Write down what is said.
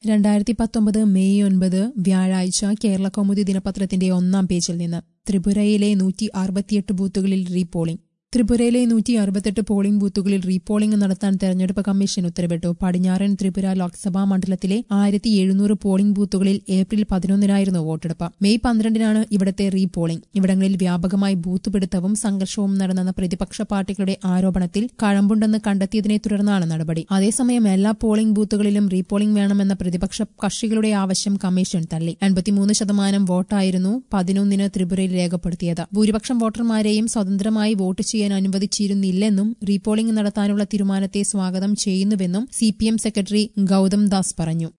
2019 May 9 വ്യാഴാഴ്ച കേരളകൗമുദി ദിനപത്രത്തിന്റെ ഒന്നാം പേജിൽ നിന്ന് ത്രിപുരയിലെ 168 ബൂത്തുകളിൽ റീപോളിംഗ്. ത്രിപുരയിലെ 168 പോളിംഗ് ബൂത്തുകളിൽ റീപോളിംഗ് നടത്താൻ തെരഞ്ഞെടുപ്പ് കമ്മീഷൻ ഉത്തരവിട്ടു. പടിഞ്ഞാറൻ ത്രിപുര ലോക്സഭാ മണ്ഡലത്തിലെ 1700 പോളിംഗ് ബൂത്തുകളിൽ ഏപ്രിൽ 11-നായിരുന്നു വോട്ടെടുപ്പ്. മെയ് 12-നാണ് ഇവിടത്തെ റീപോളിംഗ്. ഇവിടങ്ങളിൽ വ്യാപകമായി ബൂത്ത് പിടുത്തവും സംഘർഷവും നടന്നെന്ന പ്രതിപക്ഷ പാർട്ടികളുടെ ആരോപണത്തിൽ കഴമ്പുണ്ടെന്ന് കണ്ടെത്തിയതിനെ തുടർന്നാണ് നടപടി. അതേസമയം എല്ലാ പോളിംഗ് ബൂത്തുകളിലും റീപോളിംഗ് വേണമെന്ന പ്രതിപക്ഷ കക്ഷികളുടെ ആവശ്യം കമ്മീഷൻ തള്ളി. 83% വോട്ടായിരുന്നു 11-ന് ത്രിപുരയിൽ രേഖപ്പെടുത്തിയത്. ഭൂരിപക്ഷം വോട്ടർമാരെയും സ്വതന്ത്രമായി വോട്ട് ചെയ്യാൻ അനുവദിച്ചിരുന്നില്ലെന്നും റീപോളിംഗ് നടത്താനുള്ള തീരുമാനത്തെ സ്വാഗതം ചെയ്യുന്നുവെന്നും CPM സെക്രട്ടറി ഗൌതം ദാസ് പറഞ്ഞു.